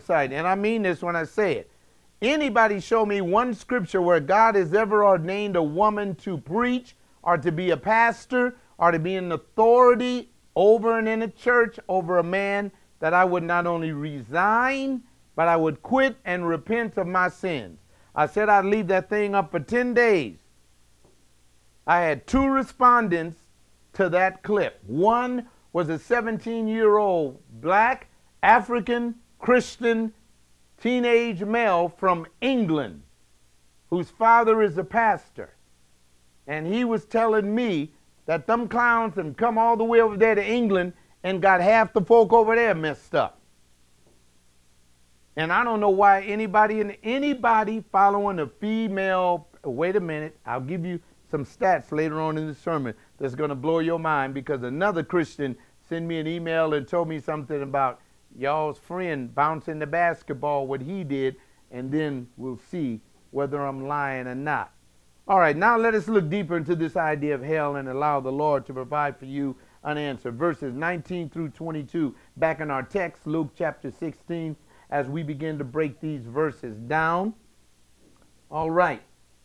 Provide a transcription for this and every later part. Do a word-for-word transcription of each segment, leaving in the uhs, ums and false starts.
website, and I mean this when I say it. Anybody show me one scripture where God has ever ordained a woman to preach or to be a pastor or to be an authority over and in a church over a man, that I would not only resign, but I would quit and repent of my sins. I said I'd leave that thing up for ten days. I had two respondents to that clip. One was a seventeen-year-old black, African, Christian, teenage male from England whose father is a pastor. And he was telling me that them clowns have come all the way over there to England and got half the folk over there messed up. And I don't know why anybody in anybody following a female, wait a minute, I'll give you some stats later on in the sermon that's going to blow your mind, because another Christian sent me an email and told me something about y'all's friend bouncing the basketball, what he did, and then we'll see whether I'm lying or not. All right, now let us look deeper into this idea of hell and allow the Lord to provide for you an answer. Verses nineteen through twenty-two, back in our text, Luke chapter sixteen, as we begin to break these verses down. All right.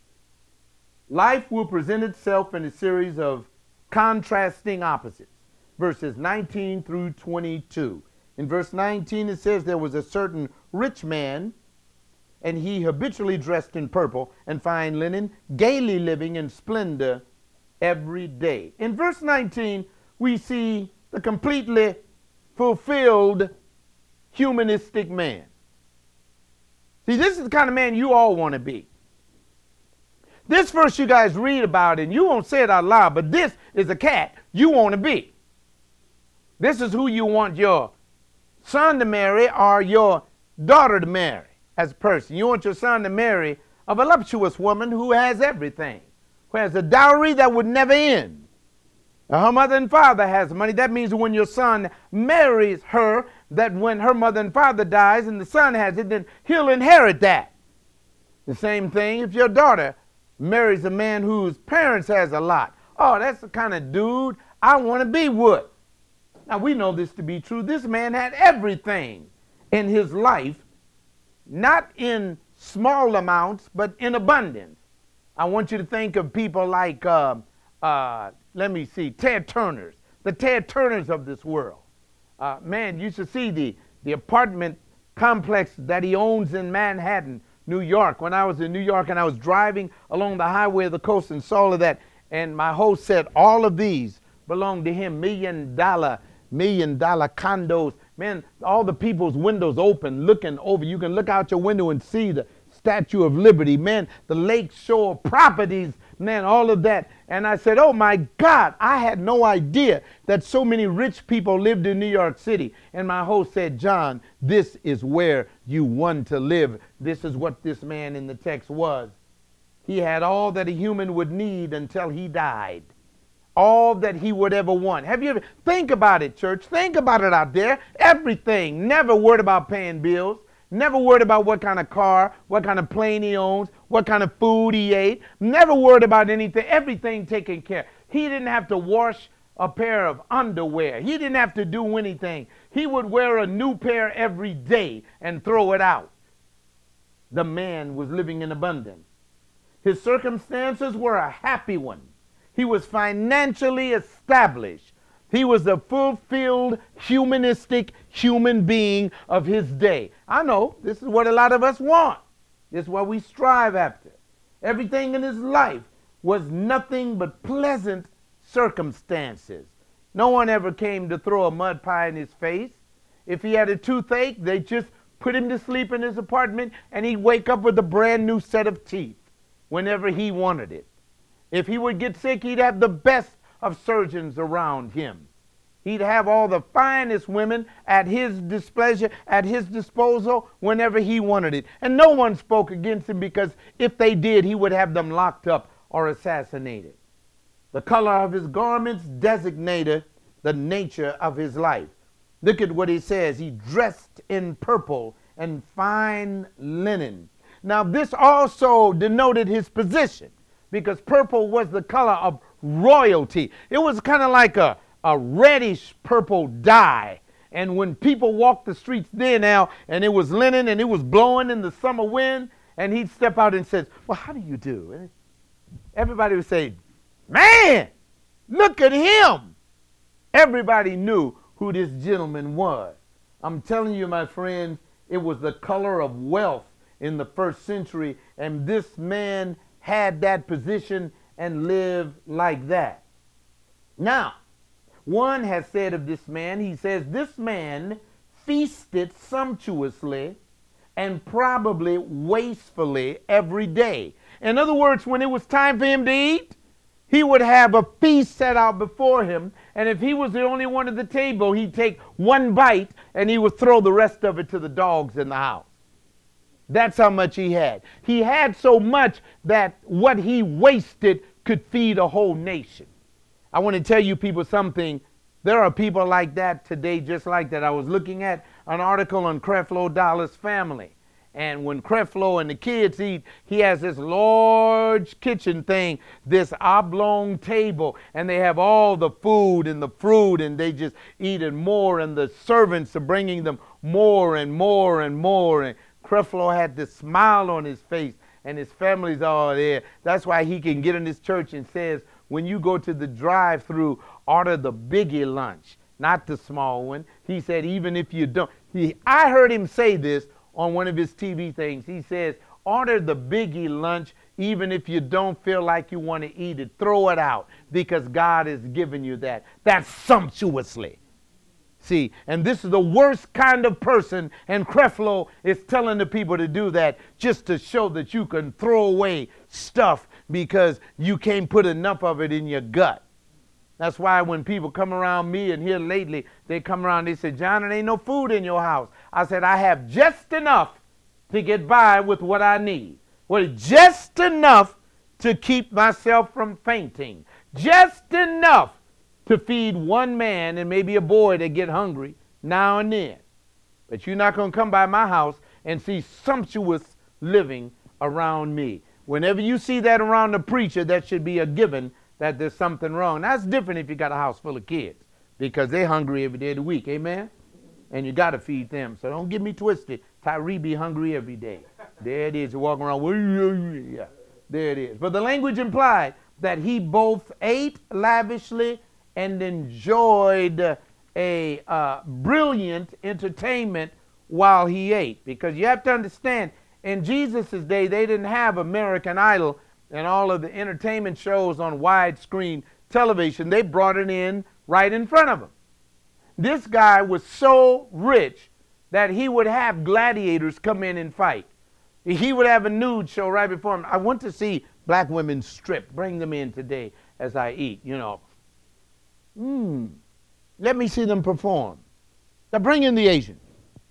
Life will present itself in a series of contrasting opposites. Verses nineteen through twenty-two. In verse nineteen, it says, there was a certain rich man, and he habitually dressed in purple and fine linen, gaily living in splendor every day. In verse nineteen, we see the completely fulfilled humanistic man. See, this is the kind of man you all want to be. This verse you guys read about, and you won't say it out loud, but this is a cat you want to be. This is who you want your son to marry or your daughter to marry as a person. You want your son to marry a voluptuous woman who has everything, who has a dowry that would never end. Now, her mother and father has money. That means when your son marries her, that when her mother and father dies and the son has it, then he'll inherit that. The same thing if your daughter marries a man whose parents has a lot. Oh, that's the kind of dude I want to be with. Now, we know this to be true. This man had everything in his life, not in small amounts, but in abundance. I want you to think of people like, uh, uh, let me see, Ted Turners, the Ted Turners of this world. Uh, man, you should see the, the apartment complex that he owns in Manhattan, New York. When I was in New York and I was driving along the highway of the coast and saw all of that, and my host said all of these belong to him, million dollar, million dollar condos. Man, all the people's windows open, looking over. You can look out your window and see the Statue of Liberty, man, the lake shore properties, man, all of that. And I said, oh my God, I had no idea that so many rich people lived in New York City. And my host said, John, this is where you want to live. This is what this man in the text was. He had all that a human would need until he died. All that he would ever want. Have you ever, think about it, church. Think about it out there. Everything. Never worried about paying bills. Never worried about what kind of car, what kind of plane he owns, what kind of food he ate. Never worried about anything. Everything taken care. He didn't have to wash a pair of underwear. He didn't have to do anything. He would wear a new pair every day and throw it out. The man was living in abundance. His circumstances were a happy one. He was financially established. He was a fulfilled, humanistic human being of his day. I know, this is what a lot of us want. This is what we strive after. Everything in his life was nothing but pleasant circumstances. No one ever came to throw a mud pie in his face. If he had a toothache, they just put him to sleep in his apartment, and he'd wake up with a brand new set of teeth whenever he wanted it. If he would get sick, he'd have the best of surgeons around him. He'd have all the finest women at his displeasure, at his disposal, whenever he wanted it. And no one spoke against him, because if they did, he would have them locked up or assassinated. The color of his garments designated the nature of his life. Look at what he says. He dressed in purple and fine linen. Now, this also denoted his position, because purple was the color of royalty. It was kind of like a, a reddish purple dye. And when people walked the streets there now, and it was linen and it was blowing in the summer wind, and he'd step out and says, well, how do you do? And everybody would say, man, look at him. Everybody knew who this gentleman was. I'm telling you, my friends, it was the color of wealth in the first century, and this man had that position and lived like that. Now, one has said of this man, he says, this man feasted sumptuously and probably wastefully every day. In other words, when it was time for him to eat, he would have a feast set out before him, and if he was the only one at the table, he'd take one bite and he would throw the rest of it to the dogs in the house. That's how much he had. He had so much that what he wasted could feed a whole nation. I want to tell you people something. There are people like that today, just like that. I was looking at an article on Creflo Dollar's family. And when Creflo and the kids eat, he has this large kitchen thing, this oblong table, and they have all the food and the fruit, and they just eat it more, and the servants are bringing them more and more and more. And Creflo had this smile on his face, and his family's all there. That's why he can get in his church and says, when you go to the drive-thru, order the biggie lunch, not the small one. He said, even if you don't. He, I heard him say this on one of his T V things. He says, order the biggie lunch even if you don't feel like you want to eat it. Throw it out because God has given you that. That's sumptuously. See, and this is the worst kind of person, and Creflo is telling the people to do that just to show that you can throw away stuff because you can't put enough of it in your gut. That's why when people come around me, and here lately, they come around, they say, John, there ain't no food in your house. I said, I have just enough to get by with what I need. Well, just enough to keep myself from fainting. Just enough to feed one man and maybe a boy that get hungry now and then. But you're not going to come by my house and see sumptuous living around me. Whenever you see that around the preacher, that should be a given that there's something wrong. That's different if you got a house full of kids because they're hungry every day of the week. Amen? And you got to feed them. So don't get me twisted. Tyree be hungry every day. There it is. You're walking around. Yeah, there it is. But the language implied that he both ate lavishly and enjoyed a uh, brilliant entertainment while he ate. Because you have to understand, in Jesus' day, they didn't have American Idol and all of the entertainment shows on widescreen television. They brought it in right in front of them. This guy was so rich that he would have gladiators come in and fight. He would have a nude show right before him. I want to see black women strip. Bring them in today as I eat, you know. Hmm. Let me see them perform. Now bring in the Asians.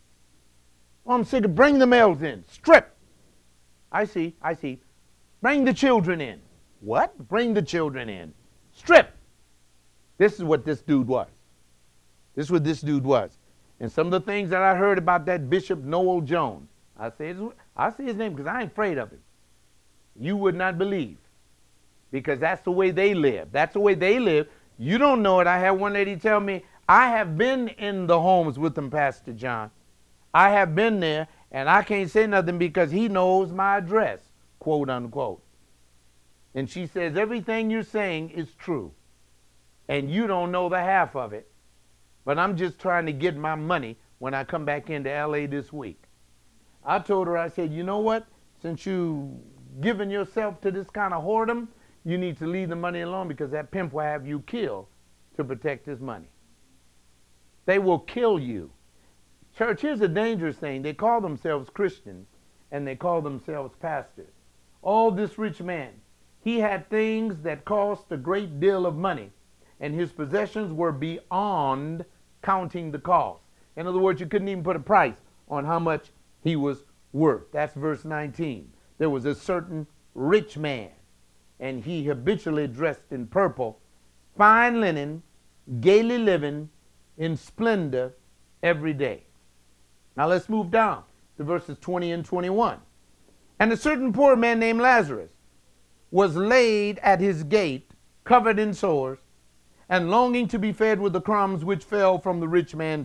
Oh, I'm sick of bring the males in. Strip. I see, I see. Bring the children in. What? Bring the children in. Strip. This is what this dude was. This is what this dude was. And some of the things that I heard about that Bishop Noel Jones, I say, I say his name because I ain't afraid of him. You would not believe. Because that's the way they live. That's the way they live. You don't know it. I had one lady tell me, I have been in the homes with them, Pastor John. I have been there, and I can't say nothing because he knows my address, quote unquote. And she says, everything you're saying is true. And you don't know the half of it. But I'm just trying to get my money when I come back into L A this week. I told her, I said, you know what? Since you giving yourself to this kind of whoredom, you need to leave the money alone because that pimp will have you killed to protect his money. They will kill you. Church, here's a dangerous thing. They call themselves Christians and they call themselves pastors. Oh, this rich man, he had things that cost a great deal of money, and his possessions were beyond counting the cost. In other words, you couldn't even put a price on how much he was worth. That's verse nineteen. There was a certain rich man, and he habitually dressed in purple, fine linen, gaily living in splendor every day. Now let's move down to verses twenty and twenty-one. And a certain poor man named Lazarus was laid at his gate, covered in sores, and longing to be fed with the crumbs which fell from the rich man's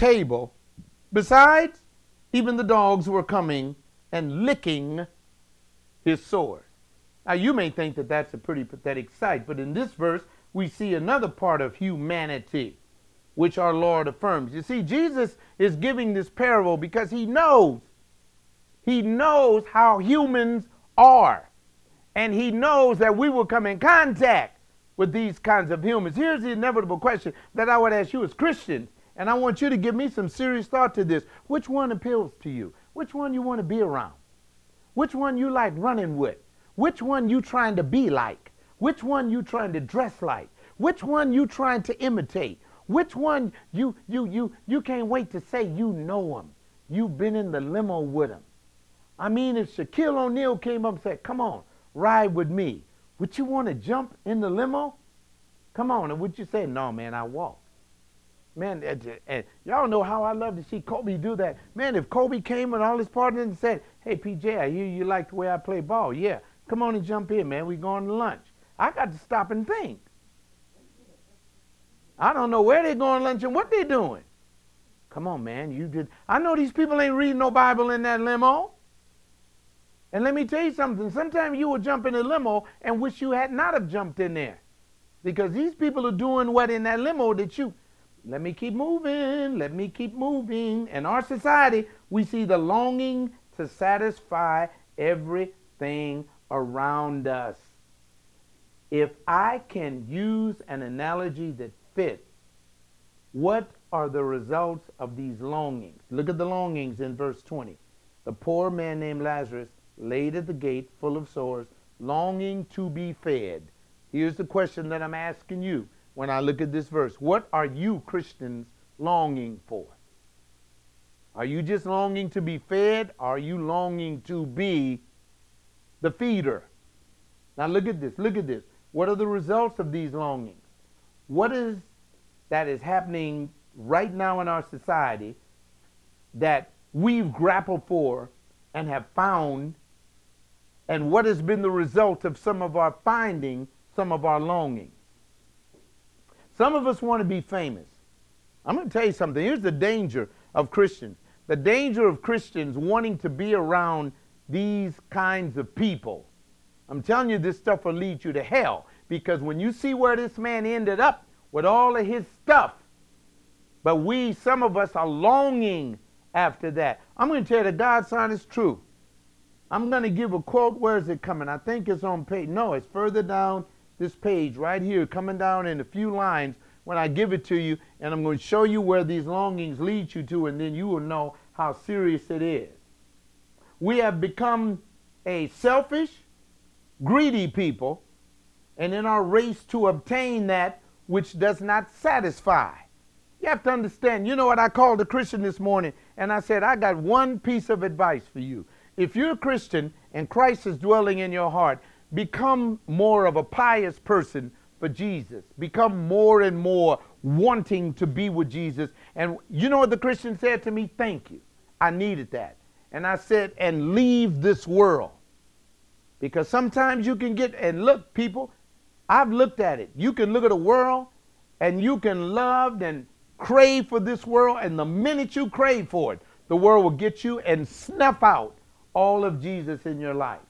table. Besides, even the dogs were coming and licking his sores. Now, you may think that that's a pretty pathetic sight, but in this verse, we see another part of humanity, which our Lord affirms. You see, Jesus is giving this parable because he knows, he knows how humans are. And he knows that we will come in contact with these kinds of humans. Here's the inevitable question that I would ask you as Christians, and I want you to give me some serious thought to this. Which one appeals to you? Which one you want to be around? Which one you like running with? Which one you trying to be like? Which one you trying to dress like? Which one you trying to imitate? Which one you you you you can't wait to say you know him? You've been in the limo with him. I mean, if Shaquille O'Neal came up and said, "Come on, ride with me," would you want to jump in the limo? Come on, and would you say, "No, man, I walk"? Man, and, and y'all know how I love to see Kobe do that. Man, if Kobe came with all his partners and said, "Hey, P J, I hear you like the way I play ball. Yeah, come on and jump in, man. We going to lunch." I got to stop and think. I don't know where they're going to lunch and what they're doing. Come on, man. You did. I know these people ain't reading no Bible in that limo. And let me tell you something. Sometimes you will jump in a limo and wish you had not have jumped in there. Because these people are doing what in that limo that you, let me keep moving, let me keep moving. In our society, we see the longing to satisfy everything around us. If I can use an analogy that fits, what are the results of these longings? Look at the longings in verse twenty. The poor man named Lazarus laid at the gate full of sores, longing to be fed. Here's the question that I'm asking you when I look at this verse. What are you Christians longing for? Are you just longing to be fed? Or are you longing to be the feeder? Now look at this, look at this. What are the results of these longings? What is that is happening right now in our society that we've grappled for and have found, and what has been the result of some of our finding, some of our longings? Some of us want to be famous. I'm going to tell you something. Here's the danger of Christians. The danger of Christians wanting to be around these kinds of people. I'm telling you, this stuff will lead you to hell, because when you see where this man ended up with all of his stuff, but we, some of us, are longing after that. I'm going to tell you the God's honest truth. I'm going to give a quote. Where is it coming? I think it's on page. No, it's further down this page right here, coming down in a few lines when I give it to you, and I'm going to show you where these longings lead you to, and then you will know how serious it is. We have become a selfish, greedy people, and in our race to obtain that which does not satisfy. You have to understand, you know what, I called a Christian this morning, and I said, I got one piece of advice for you. If you're a Christian and Christ is dwelling in your heart, become more of a pious person for Jesus. Become more and more wanting to be with Jesus. And you know what the Christian said to me? Thank you. I needed that. And I said, and leave this world. Because sometimes you can get, and look, people, I've looked at it. You can look at a world and you can love and crave for this world, and the minute you crave for it, the world will get you and snuff out all of Jesus in your life.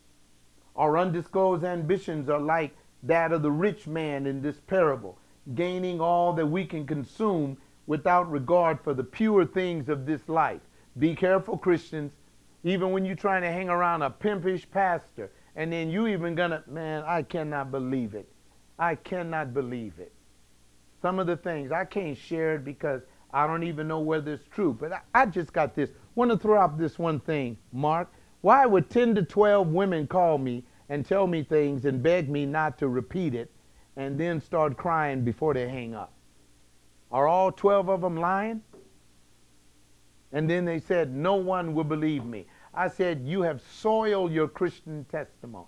Our undisclosed ambitions are like that of the rich man in this parable, gaining all that we can consume without regard for the pure things of this life. Be careful, Christians, even when you're trying to hang around a pimpish pastor, and then you even gonna, man, I cannot believe it. I cannot believe it. Some of the things, I can't share it because I don't even know whether it's true. But I, I just got this. Want to throw out this one thing, Mark. Why would ten to twelve women call me and tell me things and beg me not to repeat it and then start crying before they hang up? Are all twelve of them lying? And then they said, no one will believe me. I said, you have soiled your Christian testimony.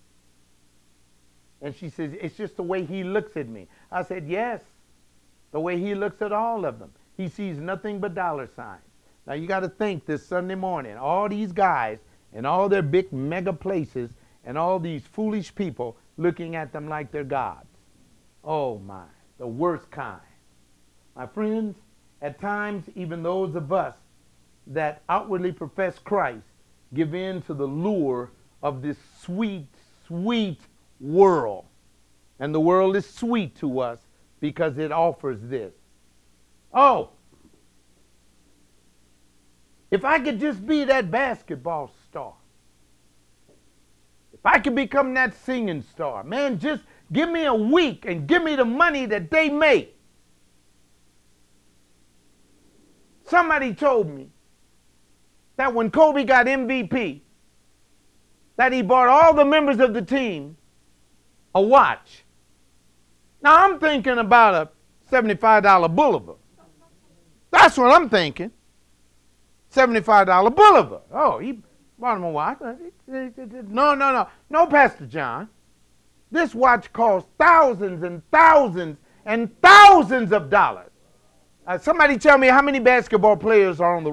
And she says, it's just the way he looks at me. I said, yes, the way he looks at all of them. He sees nothing but dollar signs. Now you got to think this Sunday morning, all these guys and all their big mega places and all these foolish people looking at them like they're gods. Oh my, the worst kind. My friends, At times, even those of us that outwardly profess Christ give in to the lure of this sweet, sweet world. And the world is sweet to us because it offers this. Oh, if I could just be that basketball star. If I could become that singing star. Man, just give me a week and give me the money that they make. Somebody told me that when Kobe got M V P, that he bought all the members of the team a watch. Now I'm thinking about a seventy-five dollar Boulevard. That's what I'm thinking. seventy-five dollar Boulevard. Oh, he bought him a watch. No, no, no. No, Pastor John. This watch costs thousands and thousands and thousands of dollars. Uh, somebody tell me how many basketball players are on the